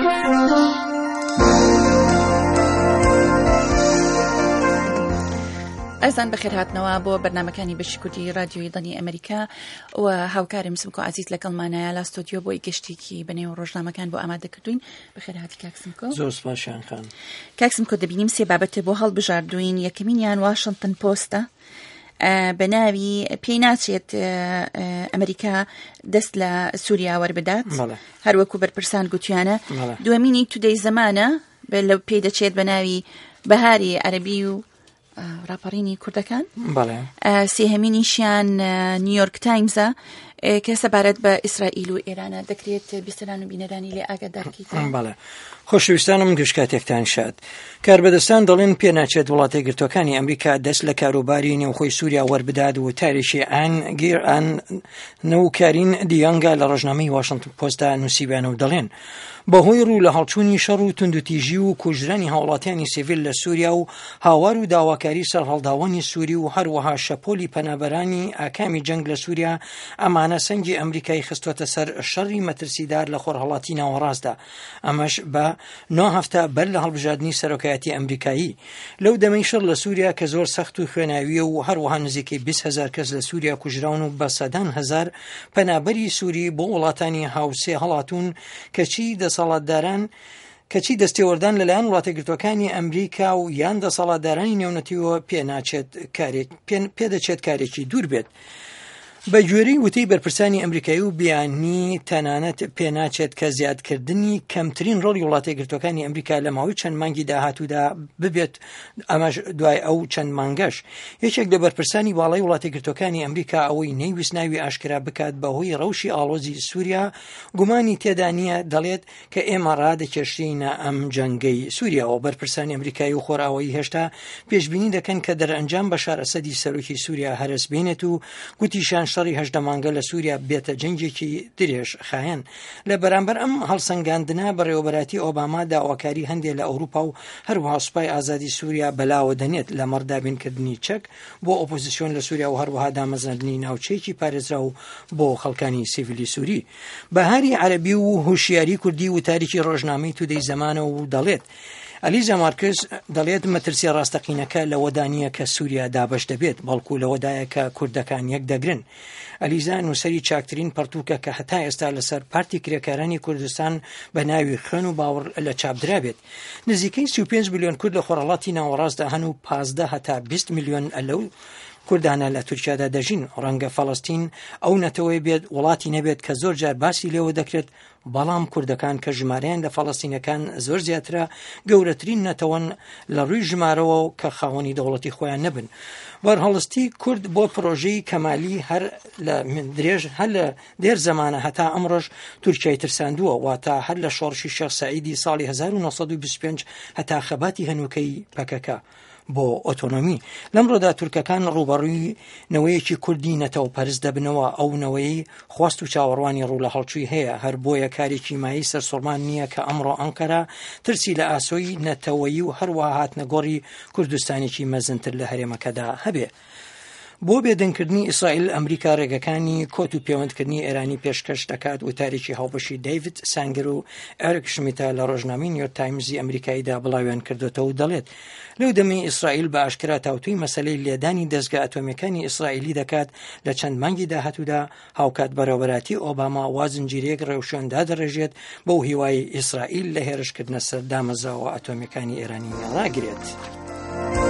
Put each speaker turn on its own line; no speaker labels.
ئەزان بەخێر هاتنەوە بۆ بەرنامەکانی بەشی کوردی رادیۆی دڵی ئەمریکا و هاوکارم سمکۆ عزیز لەگەڵمانایە لا ستۆدیۆ بۆی گەشتێکی بەنێو ڕۆژنامەکان بۆ ئامادەکردوین. بەخێر هاتی کاک سمکۆ.
زۆر سپاسیان خان.
کاک سمکۆ دەبینیم سێ بابەتە بۆ هەڵبژاردوین. یەکەمینیان واشنگتن پۆستە بە ناوی پێی ناچێت ئەمریکا دەست لە سووریا وەربدات هەروەکو بەرپرسان گوتیانە. دووەمینی تودەی زەمانە لەو پێی دەچێت بە ناوی بەهاری عەرەبی و راپەڕینی کوردەکان. سێهەمینیشیان نیویۆرک تایمزە کە سەبارەت بە ئیسرائیل و ئێرانە. دەکرێت بیستران و بینەرانی لێ ئاگادارکەیتن.
بەڵێ خۆشەویستانم گشتکاتێکتان شاد. کاربەدەستان دەڵێن پێناچێت وڵاتە گرتوەکانی ئەمریکا دەست لە کاروباری نێوخۆی سووریا وەربدات و تاریشی ئان نەوکارین دیانگا لە ڕۆژنامەی واشنگتن پۆستە نووسیبیانە و دەڵێن بەهۆی ڕوو لە هەڵچوونی شەڕ و توندوتیژی و کوژرانی هاوڵاتیانی سیڤیل لە سووریا و هاوار و داواکاری سەر هەڵداوانی سووری و هەروەها شەپۆلی پەنابەرانی ئاکامی جەنگ لە سووریا ئەمانە سەنگی ئەمریکای خستوەتە سەر شەڕی مەترسیدار لە خۆرهەڵاتی ناوەڕاستدا. ئەمەش بە 9 هەفتە بەر لە هەڵبژاردننی سەرۆکایەتی ئەمریکایی. لەو دەمەی شەڕ لە سووریا کە زۆر سەخت و خوێناویە و هەروەها نزیکەی 20,000 کەس لە سووریا کوژراون و بە سەدان هەزار پەنابەری سووری بۆ وڵاتانی هاوسێ هەڵاتون کەچی دەستێوەردان لەلایەن وڵاتە گرتوەکانی ئەمریکا و یان دەسەڵاتدارانی نێونەتیوە پێدەچێت کارێکی دوور بێت. بە گوێرەی وتەی بەرپرسانی ئەمریکایی و بیانی تەنانەت پێناچێت کە زیادکردنی کەمترین ڕۆڵی وڵاتە گرتوەکانی ئەمریکا لە ماوەی چەند مانگی داهاتوودا ببێت. ئەمەش دوای ئەو چەند مانگەش یەکێک لە بەرپرسانی باڵای وڵاتە گرتوەکانی ئەمریکا ئەوەی نەیویست ناوی ئاشکرا بکات بەهۆی ڕەوشی ئاڵۆزی سووریا گومانی تێدا نییە دەڵێت کە ئێمە ڕادەکێشینە ئەم جەنگەی سووریاوە. بەرپرسانی ئەمریکایی و خۆراوەیی هێشتا پێشبینی دەکەن کە دەرئەنجام بەشار ئەسەدی سەرۆکی سووریا هەرس بێنێت و گوتیشان شەڕی 18 مانگە لە سووریا بێتە جەنگێکی درێژ خایەن. لە بەرامبەر ئەم هەڵسەنگاندنا بەڕێوەبەراتی ئۆباما داواکاری هەندێک لە ئەوروپا و هەروەها سوپای ئازادی سووریا بەلاوە دەنێت لە مەڕدابینکردنی چەک بۆ ئۆپۆزیسیۆن لە سووریا و هەروەها دامەزاندنی ناوچەیەکی پارێزرا و بۆ خەڵکانی سیڤیلی سووری. بەهاری عەرەبی و هوشیاری کوردی و تاریکی ڕۆژنامەی تودەی زەمانە و دەڵێت ئەلیزا مارکس دەڵێت مەترسیە ڕاستەقینەکە لە وەدانیە کە سووریا دابەش دەبێت بەڵکو لە وەدایە کە کوردەکان یەک دەگرن. ئەلیزا نووسەری چاکترین پەرتووکە کە هەتا ئێستا لەسەر پارتی کرێکارانی کوردستان بە ناوی خوێن و باوەڕ لە چاپدرا بێت. نزیکەی 35 میلیۆن کورد لە خۆرهەڵاتی ناوەڕاستدا هەن و 15 هەتا 20 میلیۆن ئەلەو کوردانە لە تورکیادا دەژین. ڕەنگە فەڵەستین ئەو نەتەوەی بێت وڵاتی نەبێت کە زۆر جار باسی لێوە دەکرێت، بەڵام کوردەکان کە ژمارەیان لە فەڵەستینەکان زۆر زیاترە گەورەترین نەتەوەن لە ڕووی ژمارەوە و کە خاوەنی دەوڵەتی خۆیان نەبن. وەرهەڵستی کورد بۆ پرۆژەی کەمالی هەر لە درێژ هەر لە دێر زەمانە هەتا ئەمڕۆژ تورکیای ترساندووە واتە هەر لە شۆڕشی شێخ سەعیدی ساڵی 1925 هەتا خەباتی هەنووکەی پەکەکە بۆ ئۆتۆنۆمی. لەمڕۆدا تورکەکان ڕوبەڕووی نەوەیەکی کوردی نەتەوە پەرست دەبنەوە. ئەو نەوەی خواست و چاوەڕوانی ڕوو لە هەڵچووی هەیە، هەر بۆیە کارێکی مایی سەرسوڕمان نییە کە ئەمڕۆ ئەنقەرە ترسی لە ئاسۆی نەتەوەیی و هەروەها هاتنەگۆڕی کوردستانێکی مەزنتر لە هەرێمەکەدا هەبێ. بۆ بێدەنگکردنی ئیسرائیل ئەمریکا ڕێگەکانی کۆت و پەیوەندکردنی ئێرانی پێشکەش دەکات و تاریکی هاوبەشی دەیڤید سانگر و ئەرک شمیتا لە ڕۆژنامەی نیویۆرک تایمزی ئەمریکاییدا بڵاویان کردوتەوە و دەڵێت لەو دەمەی ئیسرائیل بە ئاشکرا تاوتوی مەسەلەی لێدانی دەستگا ئەتۆمیەکانی ئیسرائیلی دەکات. لە چەند مانگی داهاتوودا هاوکات بەڕێوەبەراتی ئۆباما وازنجیرەیەک ڕێوشێندا دەڕێژێت بەو هیوای ئیسرائیل لە هێرشکردنە سەر دامەزراوە ئەتۆمیەکانی ئێرانی ڕاگرێت.